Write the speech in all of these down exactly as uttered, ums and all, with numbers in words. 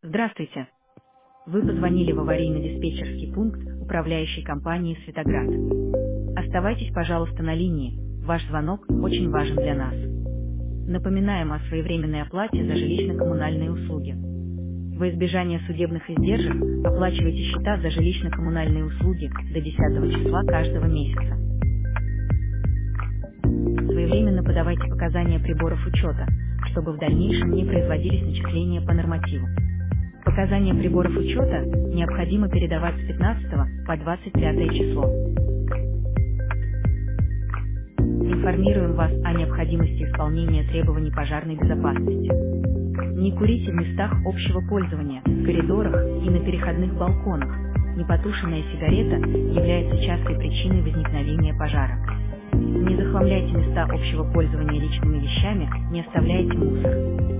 Здравствуйте. Вы позвонили в аварийно-диспетчерский пункт управляющей компании «Светоград». Оставайтесь, пожалуйста, на линии. Ваш звонок очень важен для нас. Напоминаем о своевременной оплате за жилищно-коммунальные услуги. Во избежание судебных издержек оплачивайте счета за жилищно-коммунальные услуги до десятого числа каждого месяца. Своевременно подавайте показания приборов учета, чтобы в дальнейшем не производились начисления по нормативу. Показания приборов учета необходимо передавать с пятнадцатого по двадцать пятое число. Информируем вас о необходимости исполнения требований пожарной безопасности. Не курите в местах общего пользования, в коридорах и на переходных балконах. Непотушенная сигарета является частой причиной возникновения пожара. Не захламляйте места общего пользования личными вещами, не оставляйте мусор.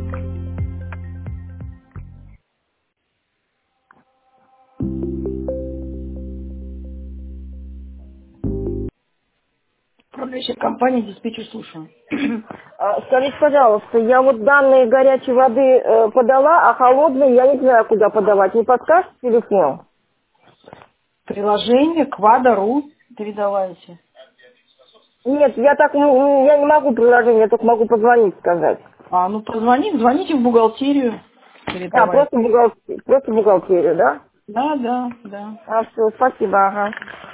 Управляющая компания, диспетчер, слушаю. А, Скажите, пожалуйста, я вот данные горячей воды э, подала, а холодные я не знаю, куда подавать. Не подскажете телефон? Приложение Квада.ру передавайте. Нет, я так ну, я не могу приложение, я только могу позвонить сказать. А, ну позвоните, звоните в бухгалтерию. А, Передавайте. просто бухгалтерию, просто бухгалтерию, да? Да, да, да. А, все, спасибо, ага.